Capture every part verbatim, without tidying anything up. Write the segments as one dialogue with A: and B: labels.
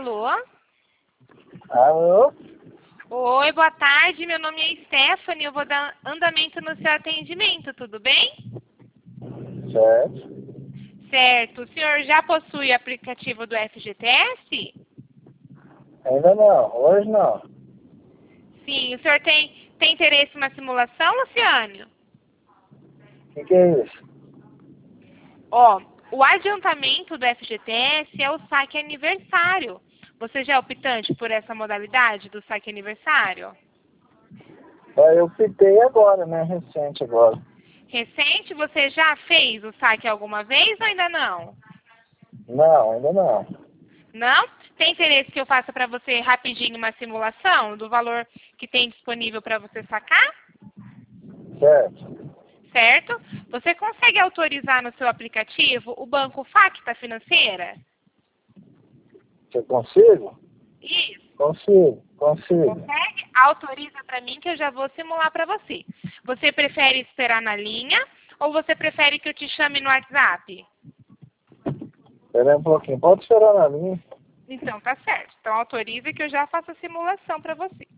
A: Alô?
B: Alô?
A: Oi, boa tarde. Meu nome é Stephanie. Eu vou dar andamento no seu atendimento, tudo bem?
B: Certo.
A: Certo. O senhor já possui o aplicativo do F G T S?
B: Ainda não, hoje não.
A: Sim. O senhor tem, tem interesse na simulação, Luciano?
B: O que, que é isso?
A: Ó, o adiantamento do F G T S é o saque aniversário. Você já é optante por essa modalidade do saque aniversário?
B: Ah, eu pitei agora, né? Recente agora.
A: Recente, você já fez o saque alguma vez ou ainda não?
B: Não, ainda não.
A: Não? Tem interesse que eu faça para você rapidinho uma simulação do valor que tem disponível para você sacar?
B: Certo.
A: Certo? Você consegue autorizar no seu aplicativo o banco Facta Financeira?
B: Você consigo?
A: Isso.
B: Consigo, consigo.
A: Consegue? Autoriza para mim que eu já vou simular para você. Você prefere esperar na linha ou você prefere que eu te chame no WhatsApp?
B: Espera aí um pouquinho. Pode esperar na linha.
A: Então, tá certo. Então, autoriza que eu já faço a simulação para você.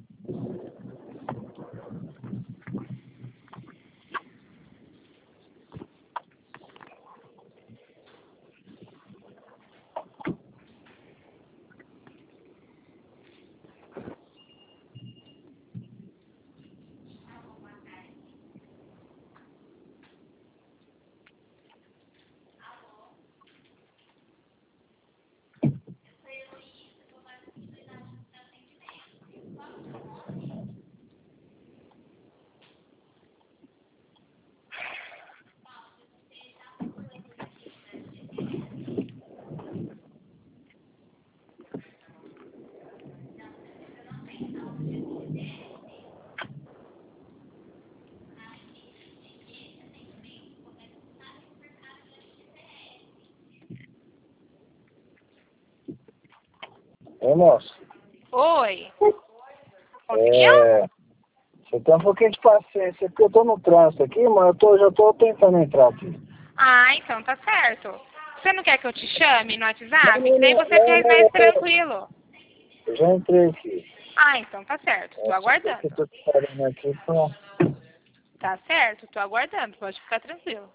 B: Ô, moço.
A: Oi. Conseguiu?
B: É... Você tem um pouquinho de paciência, porque eu tô no trânsito aqui, mas eu tô, já tô tentando entrar aqui.
A: Ah, então tá certo. Você não quer que eu te chame no WhatsApp?
B: Não,
A: Que
B: não,
A: daí
B: não,
A: você
B: não,
A: faz
B: não,
A: mais
B: não.
A: tranquilo.
B: Eu já entrei aqui.
A: Ah, então tá certo. Tô
B: É só que eu
A: aguardando.
B: tô parando aqui pra...
A: Tá certo, tô aguardando. Pode ficar tranquilo.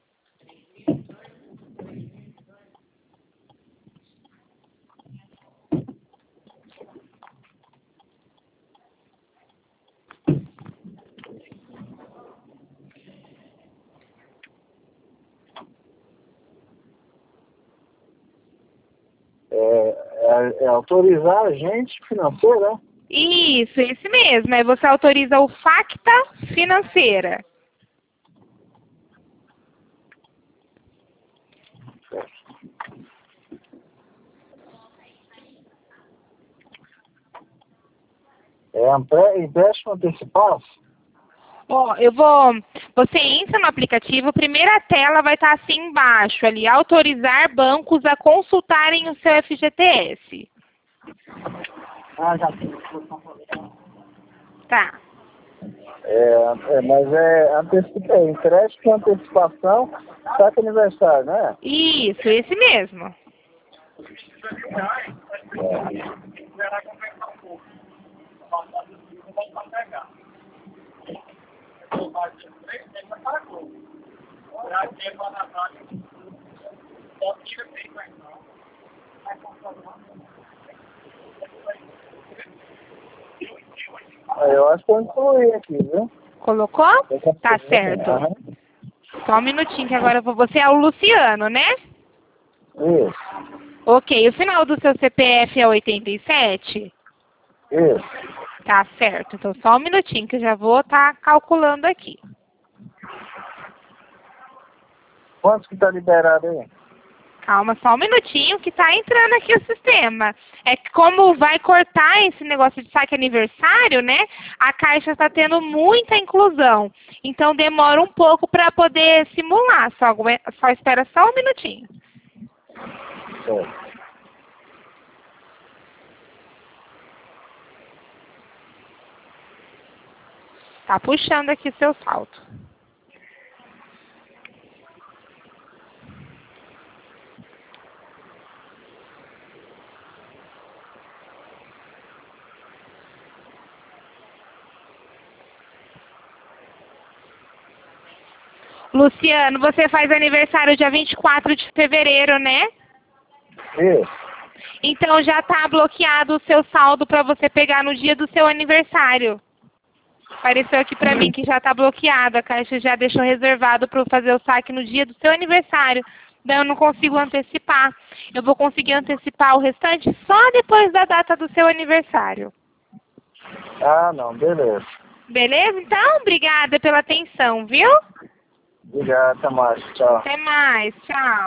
B: É, é, é autorizar a gente financeira, né?
A: Isso, esse mesmo. Aí você autoriza o Facta Financeira.
B: É empre- empréstimo antecipado?
A: Ó, eu vou. Você entra no aplicativo, a primeira tela vai estar assim embaixo, ali, autorizar bancos a consultarem o seu F G T S.
B: Ah, já tem.
A: Tá.
B: É, é, mas é, antecipa, é empréstimo, antecipação, saque aniversário, né?
A: Isso, esse mesmo.
B: É, eu acho que eu incluí aqui, viu?
A: Colocou? Tá certo.
B: Aham.
A: Só um minutinho que agora eu vou. Você é o Luciano, né?
B: Isso,
A: Ok. O final do seu C P F é oitenta e sete?
B: isso.
A: Tá certo. Então só um minutinho que eu já vou estar calculando aqui.
B: Quantos que tá liberado aí?
A: Calma, só um minutinho que tá entrando aqui o sistema. É que como vai cortar esse negócio de saque aniversário, né? A Caixa está tendo muita inclusão. Então demora um pouco para poder simular. Só, ague- só espera só um minutinho.
B: Certo.
A: Tá puxando aqui seu salto. Luciano, você faz aniversário dia vinte e quatro de fevereiro, né?
B: Isso.
A: Então já está bloqueado o seu saldo para você pegar no dia do seu aniversário. Apareceu aqui para mim que já está bloqueado. A Caixa já deixou reservado para fazer o saque no dia do seu aniversário. Daí eu não consigo antecipar. Eu vou conseguir antecipar o restante só depois da data do seu aniversário.
B: Ah, não, beleza.
A: Beleza? Então, obrigada pela atenção, viu?
B: Obrigado, até mais. Tchau.
A: Até mais. Tchau.